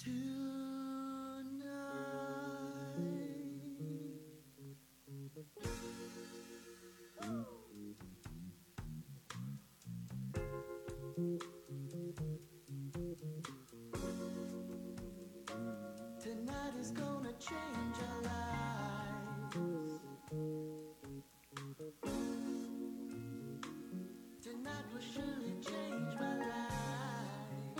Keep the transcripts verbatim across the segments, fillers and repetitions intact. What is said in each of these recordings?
Tonight is gonna change our lives. Tonight will surely change my life.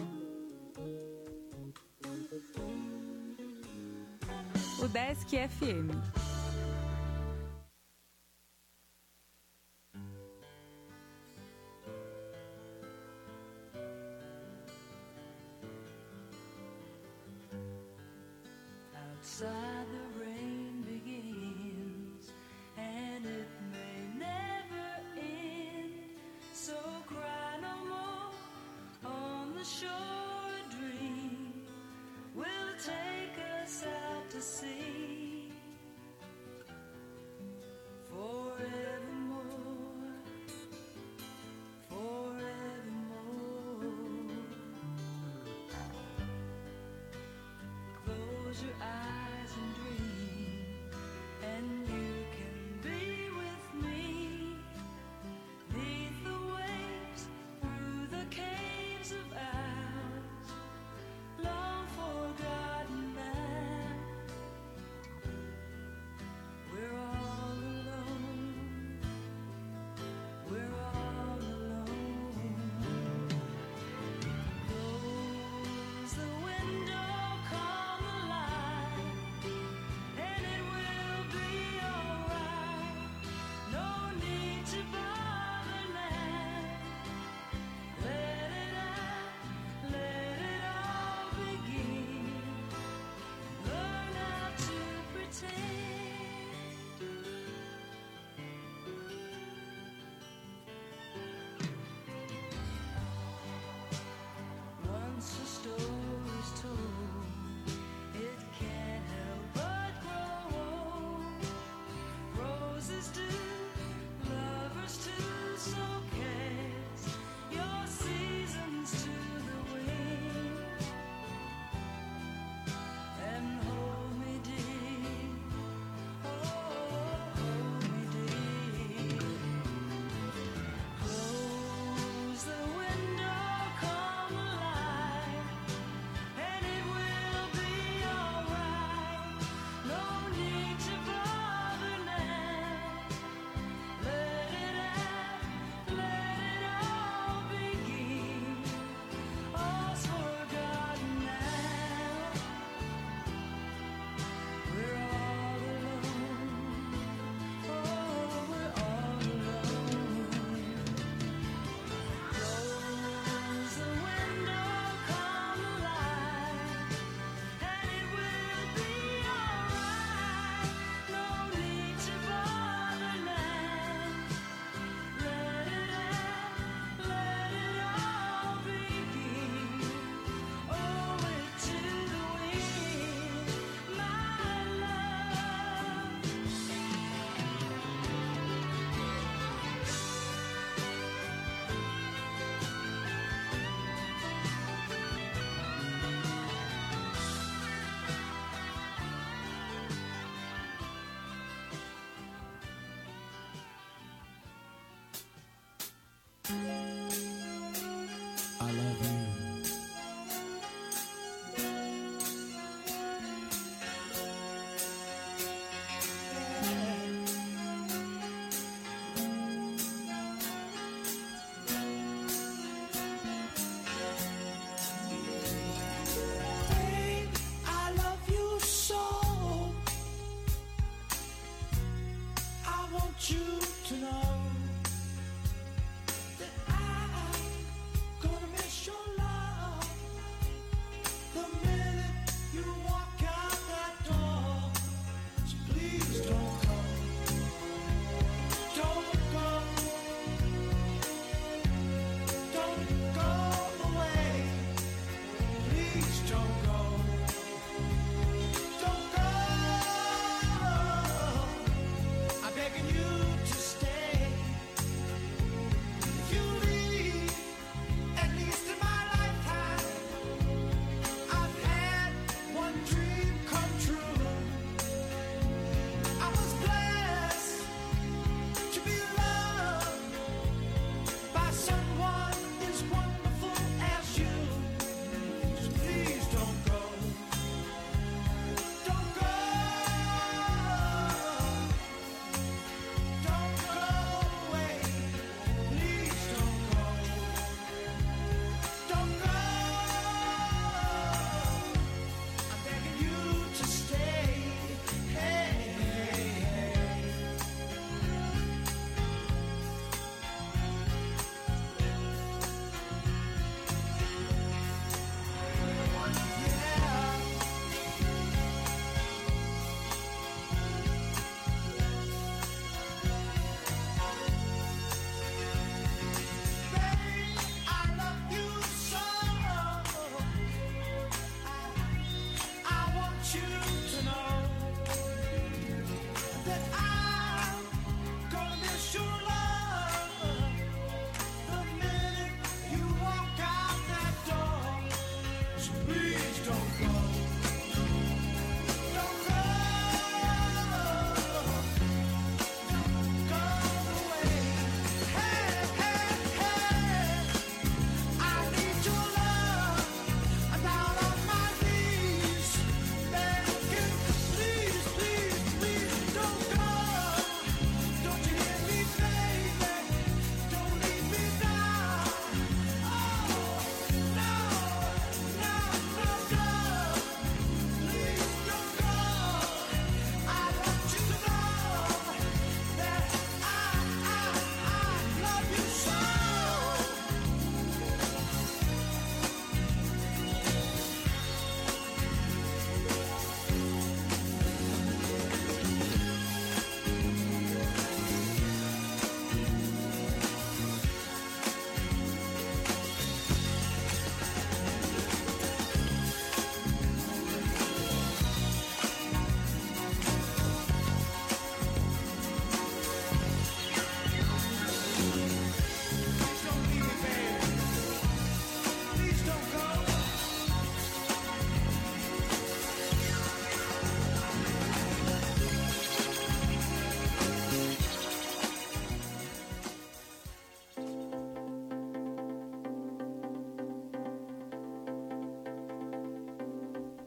O Desk F M. Outside the rain begins, and it may never end. So cry no more on the shore. A dream will take us out to sea forevermore, forevermore. Close your eyes and dream, and you can be with me. Neath the waves, through the caves of ours, long forgotten now. We're all alone, we're all alone. Close the window, calm the light, and it will be alright.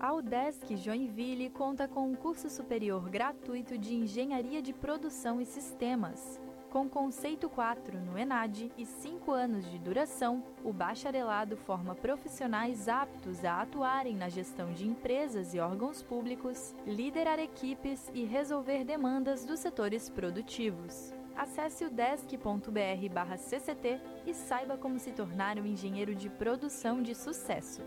A UDESC Joinville conta com um curso superior gratuito de Engenharia de Produção e Sistemas. Com conceito quatro no ENAD e cinco anos de duração, o bacharelado forma profissionais aptos a atuarem na gestão de empresas e órgãos públicos, liderar equipes e resolver demandas dos setores produtivos. Acesse udesc ponto br barra C C T e saiba como se tornar um engenheiro de produção de sucesso.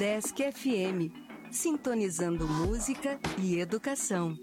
Udesc F M, sintonizando música e educação.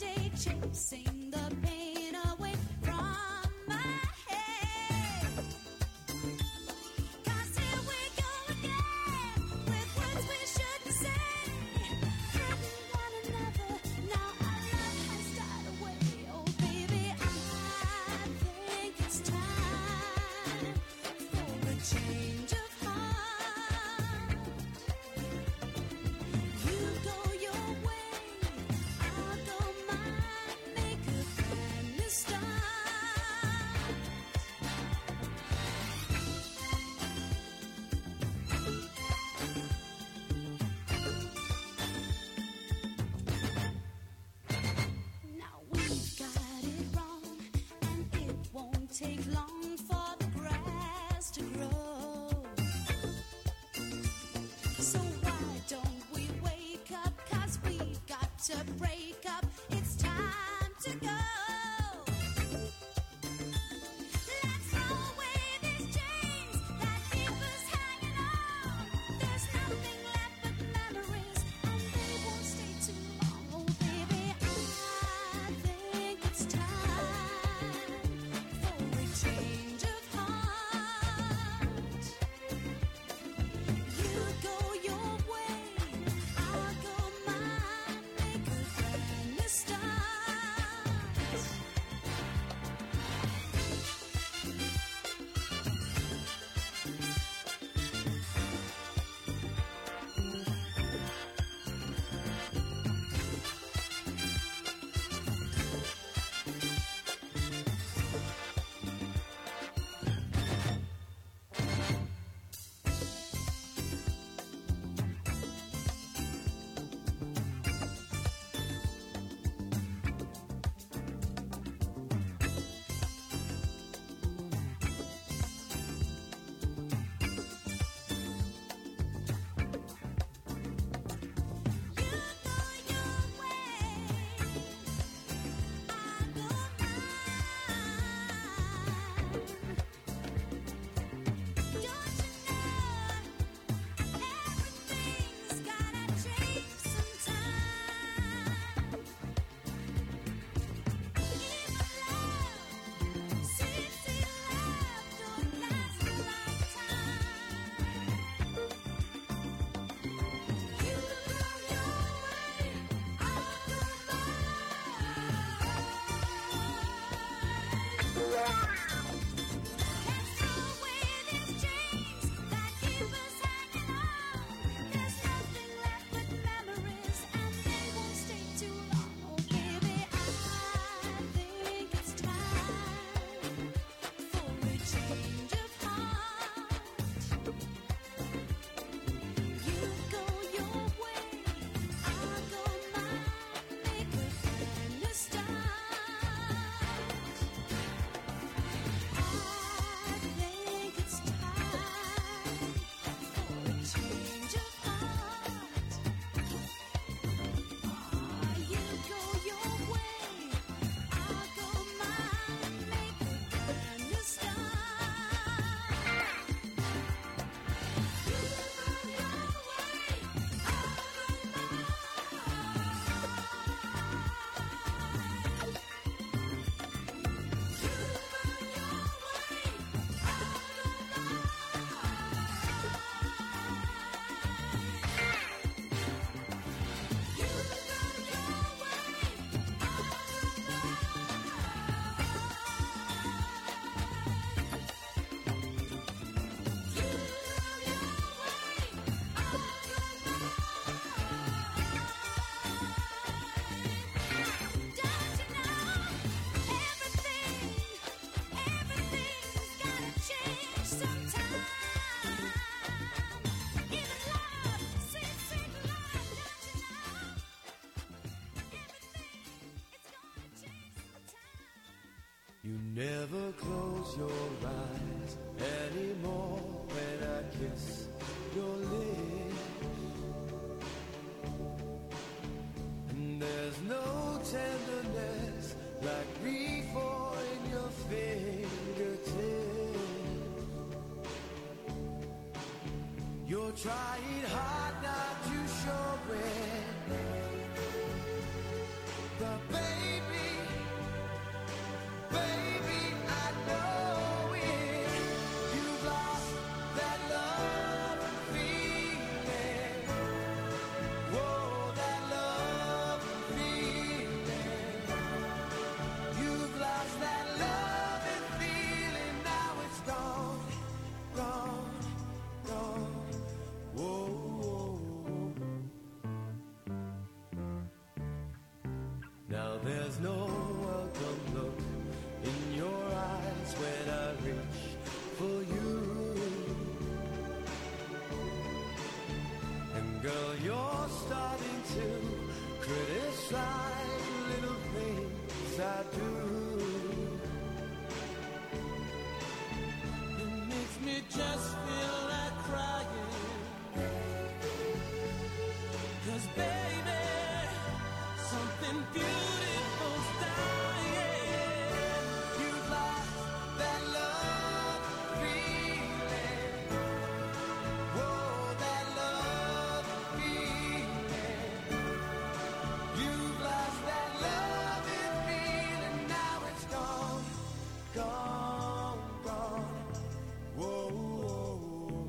Sing the pain away from my head. take long for the grass to grow. So why don't we wake up? 'Cause we've got to break up. It's time to go. Let's throw away these chains that keep us hanging on. There's nothing left but memories, and they won't stay too long. Oh baby, I think it's time for a change of heart. You go your way, I'll go mine. Make a brand new start. You never close your eyes anymore when I kiss your lips. And there's no tenderness like grief or in your fingertips. You're trying hard not to show it, but baby, baby, I know it. You've lost that love and feeling. Whoa, that love and feeling. You've lost that love and feeling. Now it's gone, gone, gone. Whoa, whoa, whoa. Now there's no welcome look in your eyes when I reach for you. And girl, you're starting to criticize little things I do. me just feel like crying. 'Cause baby, something beautiful's dying. You've lost that love feeling. Whoa, that love feeling. You've lost that love feeling. Now it's gone, gone, gone. Whoa, whoa, whoa.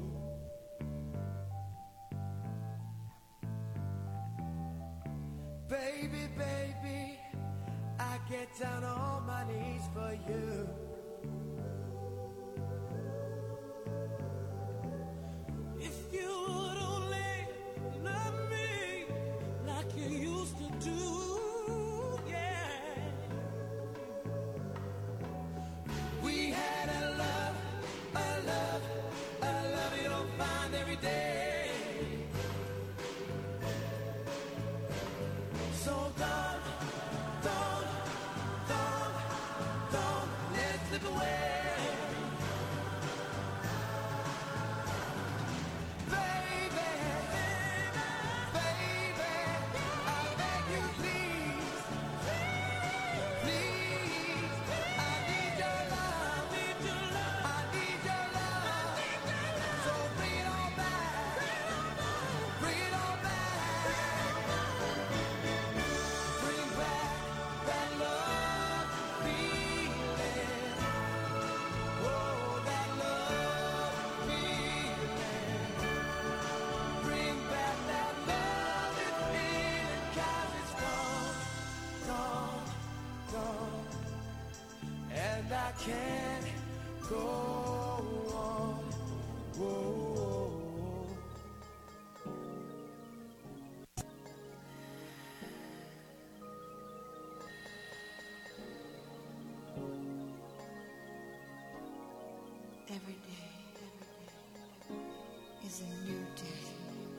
Baby, baby, I get down on my knees for you. If you would only love me like you used to do, yeah. We had a love, a love, a love you don't find every day. So don't, don't, don't, don't let it slip away. Baby, baby, I beg you please, please, I need your love, I need your love, so bring it on back, bring it on back, bring back that love feeling, oh, that love feeling, bring back that love feeling, 'cause it's gone, gone, gone, and I can't go on. Whoa. Every day is a new day.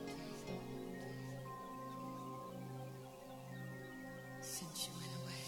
Since you went away.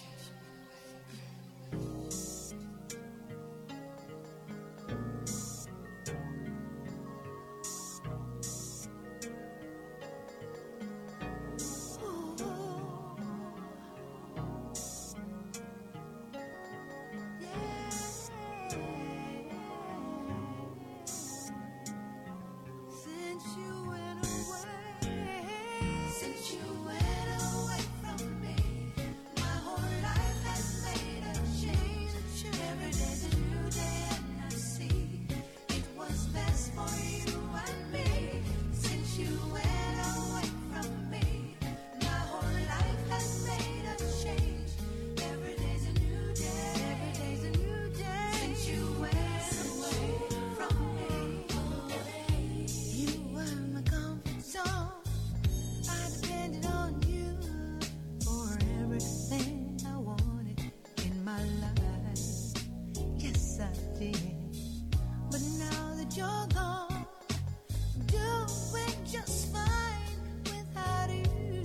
Since you went away, since you went away from me, my whole life has made a change. Every day's a new day, and I see it was best for you and me. Since you went away from me, my whole life has made a change. Every day's a new day, every day's a new day. Since you went away from me. You were my comfort zone. I depended on you for everything I wanted in my life. Yes, I did. But now that you're gone, I'm doing just fine without you.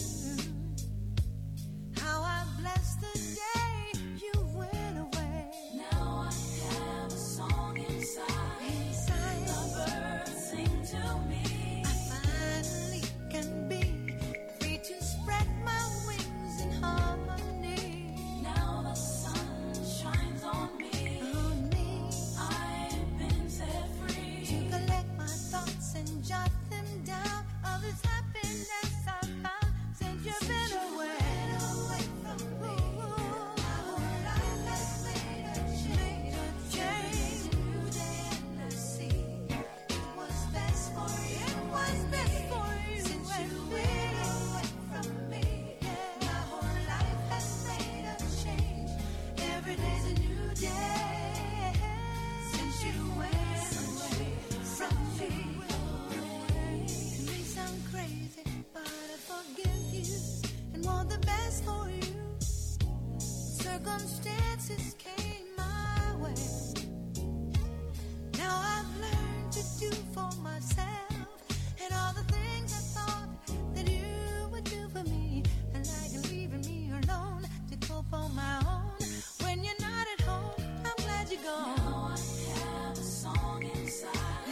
How I bless the day you went away. Now I have a song inside. Inside. The birds sing to me. I finally can be free to spread my wings in harmony. Now the sun shines on me. On me. I've been set free. To collect my thoughts and jot them down. All this happiness I found since you've been away. From me. My whole life has made a change. Change. New day, and I see it was best for you. It was best for you. Since you went away from me, my whole life has made a change. Every day's a new day. Since you went away from me. It may sound crazy, but I forgive you and want the best for you. Circumstances came my way. Now I've learned to do for myself, and all the things I thought that you would do for me, and like leaving me alone to cope on my own. When you're not at home, I'm glad you're gone. Now I have a song inside.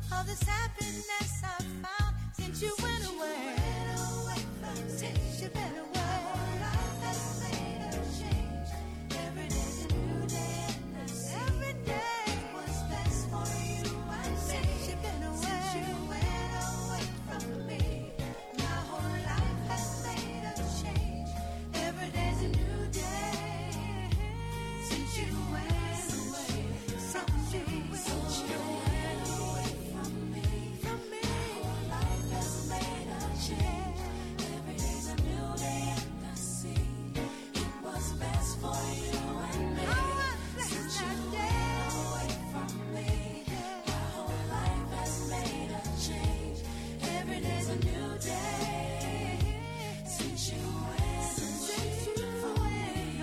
all this happiness I found since you went away. Since you went away. My life has made a change. Every day's a new day. Every day was best for you and me. Since you've been away. Since you went away from me. My whole life has made a change. Every day's a new day. Since you went away from me. Since you went away from me. From me. My whole life has made a change. Every day's a new day and I see it was best for you and me. Since you went away from me. My whole life has made a change. Every day's a new day. Since you went away from me.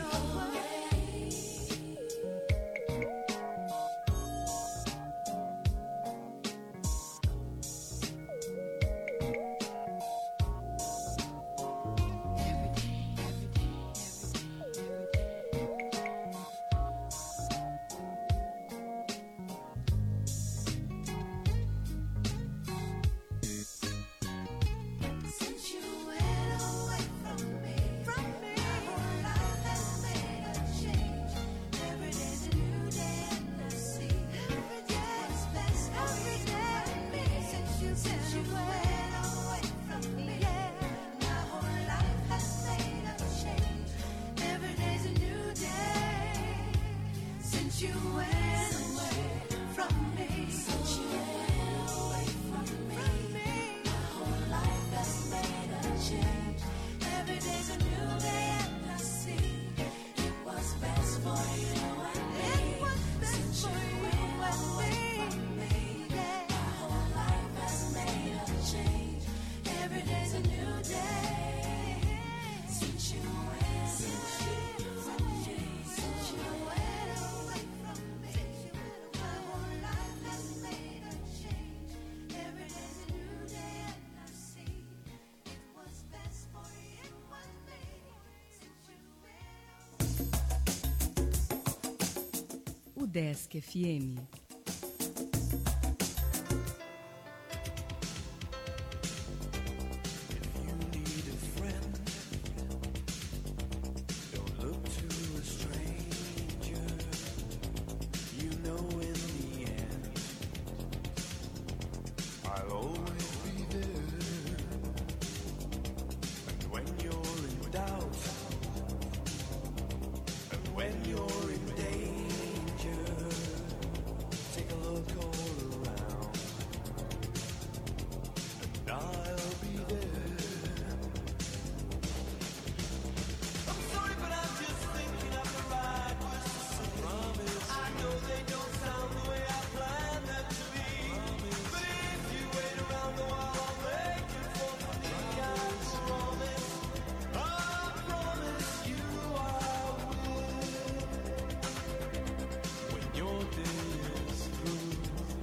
Since you went away from me, from me, my whole life has made a change. Every day's a new day and I see every day is best every day for me. Since you since you went away from me, my whole life has made a change. Every day's a new day. Since you went away from me, since you went away from me, my whole life has made a change. Every day's a new day and I see it was best for you and me. It was best for you and me. My whole life has made a change. Every day's a new day. Since you went since you from me, since you went away from me, my whole life has made a change. Every day's a new day and I see it was best for you and me. Since you went O Desk F M. You need a friend. Don't look to a stranger. You know in the end, I'll always be there. And when you're in doubt, and when you're in danger, take a look all around, and I'll be there. I'm sorry, but I'm just thinking of the right words to say. Promise. I know they don't sound the way I planned them to be. But if you wait around a while, I'll make you fall for me. I promise. I promise you I will. When your day is through,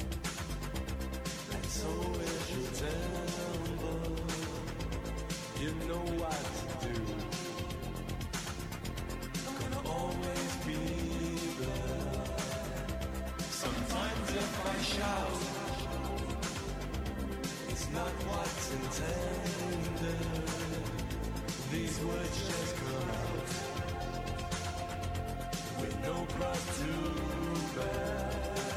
and so is your temper, you know what to do. I'm gonna always be there. Sometimes if I shout, it's not what's intended. These words just come out with no cross to bear.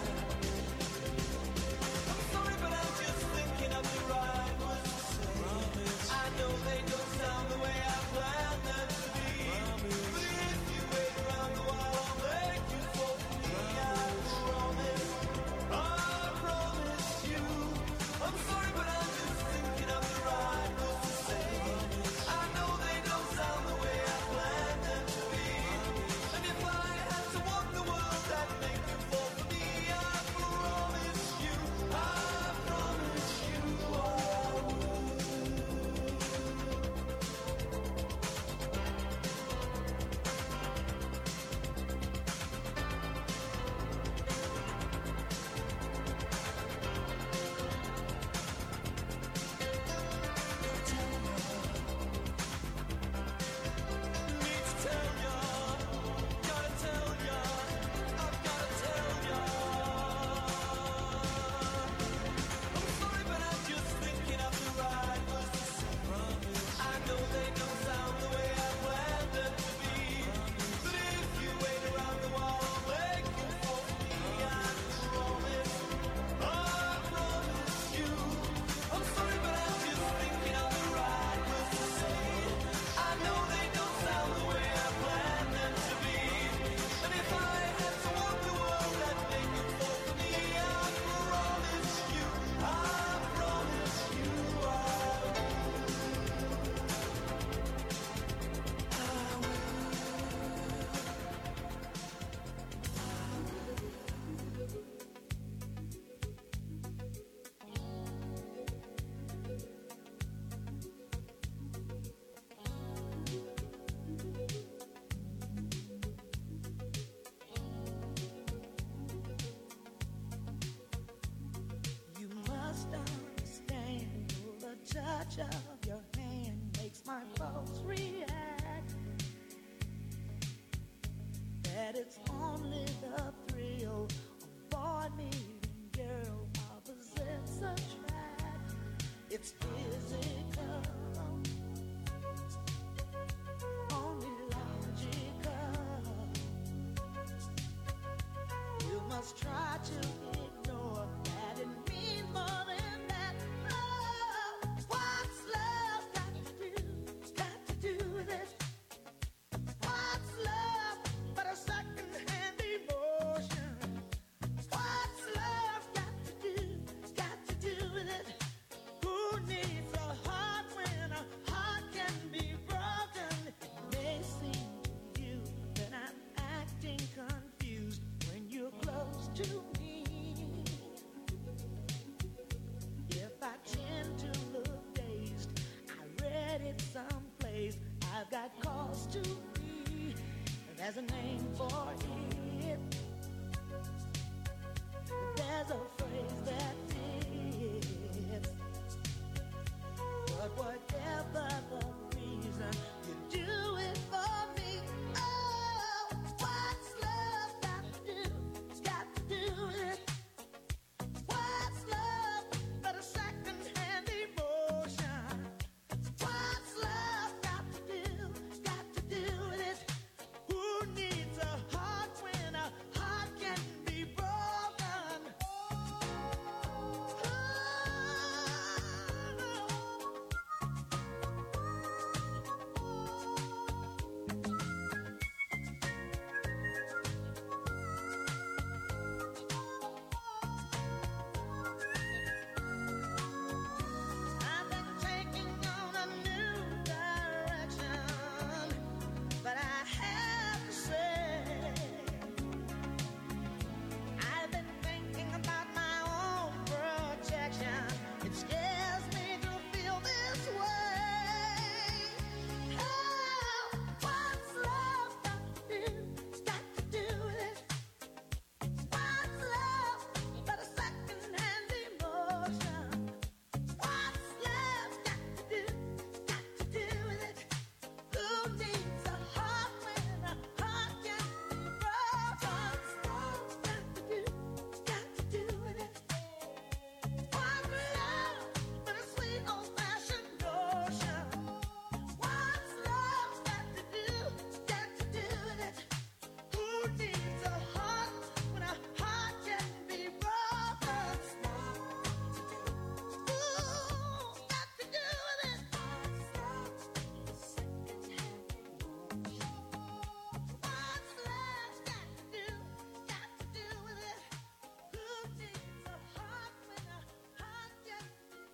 I'm sorry, but I'm just thinking of the right words to say. Promise. I know they don't sound the way I planned them to be. Promise. But if you wait around a while, I'll make you fall for me. I promise. I promise you. I'm sorry, but I'm just thinking of the right words to say. I know they don't sound the way I planned them to be. And if I had to walk the world, I'd make you fall for me. touch of your hand makes my pulse react. That it's only the thrill of boy meeting girl opposites attract. It's physical, only logical. You must try to ignore that it means more than that. Oh, what's love got to do? Got to do with it. What's love but a second-hand emotion? What's love got to do? Got to do with it. Who needs a heart when a heart can be broken? It may seem to you that I'm acting confused when you're close to me. If I tend to look dazed, I read it someplace. I've got cause to be. There's a name for it. There's a phrase that fits. But whatever the reason, you do it for me. Oh, what's love got to do? Got to do with it. What's love but a second-hand emotion? What's love got to do? Got to do with it. Who needs a heart when a heart can be broken? Oh, I've been taking on a new direction, but I have to say, I've been thinking about my own protection. It scares me to feel this way. Oh, what's love got to do? Got to do with it. What's love but a second-hand emotion? What's love got to do? Got to do with it. Who needs a heart when a heart can be broken? What's love got to do? Got to do with it. What's love but a sweet old-fashioned notion? What's love got to do? Got to do with it. Who needs a heart when a heart can be broken? Ooh, got to do with it. What's love got to do? Got to do with it. Who needs a heart when a heart can be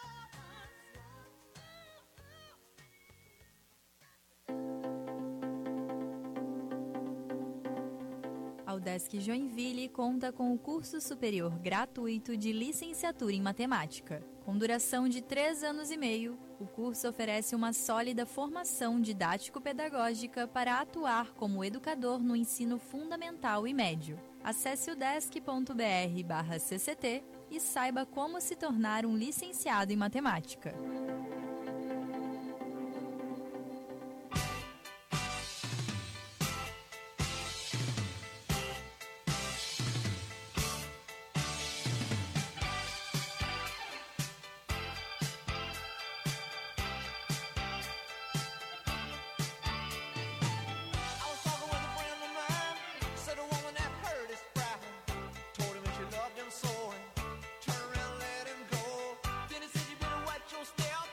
A UDESC Joinville conta com o curso superior gratuito de licenciatura em matemática. Com duração de três anos e meio, o curso oferece uma sólida formação didático-pedagógica para atuar como educador no ensino fundamental e médio. Acesse udesc ponto br barra cct e saiba como se tornar um licenciado em matemática. I was talking with a friend of mine. Said a woman that hurt his pride. Told him that she loved him so. And turned around and let him go. Then he said, you better watch your step.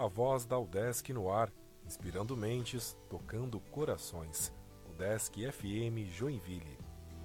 a voz da UDESC no ar, inspirando mentes, tocando corações. UDESC F M Joinville.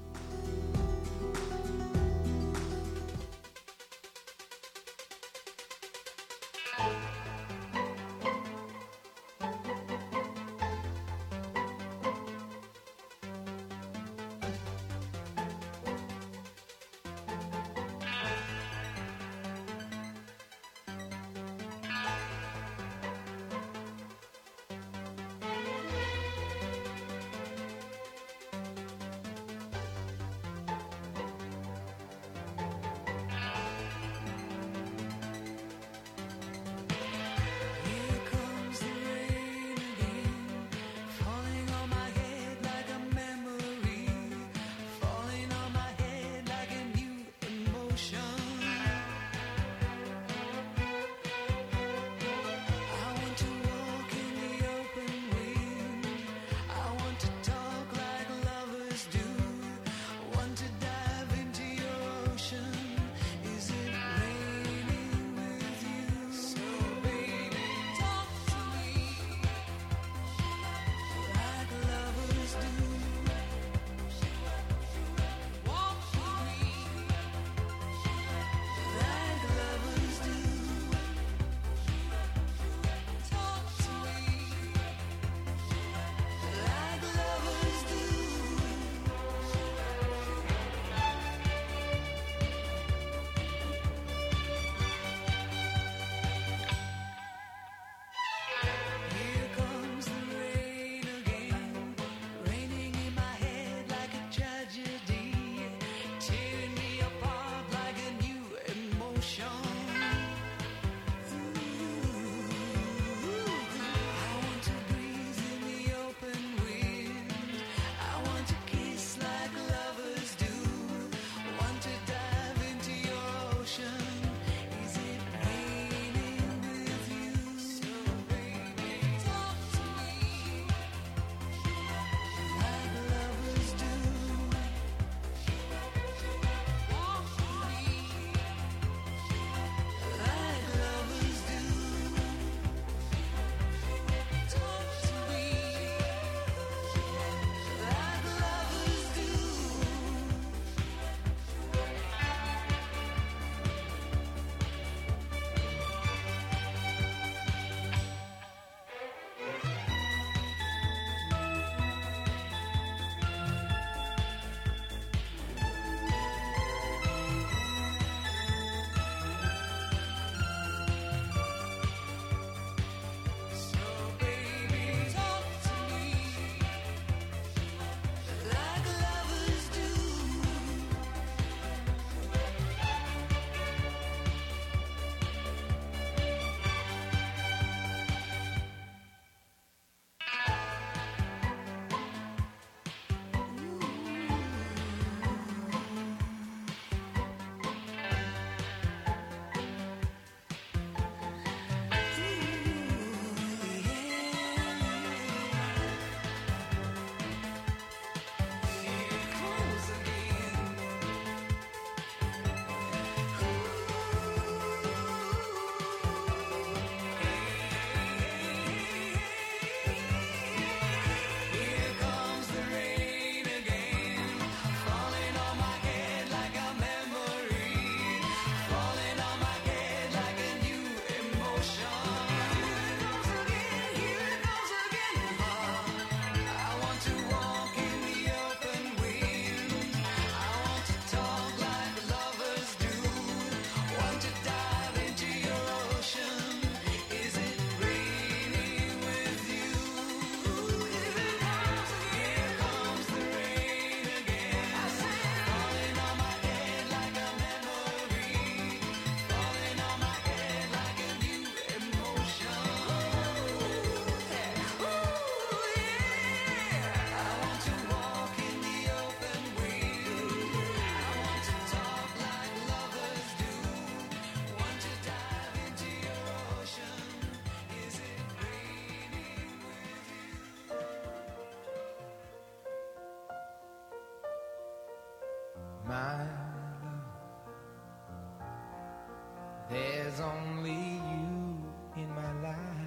Here comes the rain again, falling on my head like a memory, falling on my head like a new emotion. I want to walk in the open wind, I want to talk like lovers do, want to dive into your ocean. Is it raining with you? So baby, talk to me like lovers do. Walk with me like lovers do. Talk to me like lovers do. Here comes the rain again, raining in my head like a tragedy, tearing me apart like a new emotion. I want to breathe in the open wind, I want to kiss like lovers do, want to dive into your ocean. Is it raining with you? So baby, talk to me like lovers do. Walk with me like lovers do. Talk to me like lovers do. So baby, talk to me like lovers do. Here comes again. Here comes the rain again, falling on my head like a memory, falling on my head like a new emotion. Here it goes again, here it goes again. I want to walk in the open wind, I want to talk like lovers do, want to dive into your ocean. Is it raining with you? Here comes the rain again, falling on my head like a memory, falling on my head like a new emotion. Ooh, yeah. I want to walk in the open wind, I want to talk like lovers do, want to dive into your ocean. Is it raining with you? My love, there's only you in my life.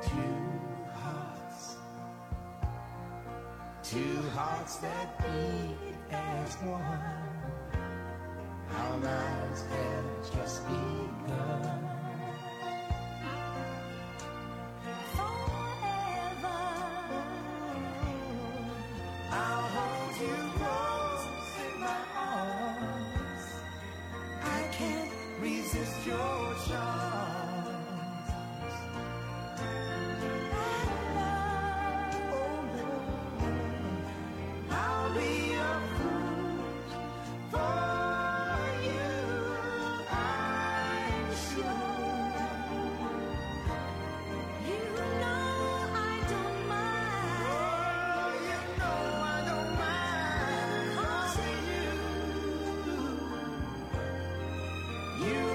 two hearts, two hearts that beat as one. Our lives have just begun. Forever, I'll hold you close in my arms. I can't resist your charms. Oh Lord, I'll be a fool for you, I'm sure. you know I don't mind. Oh, you know I don't mind. 'Cause you, you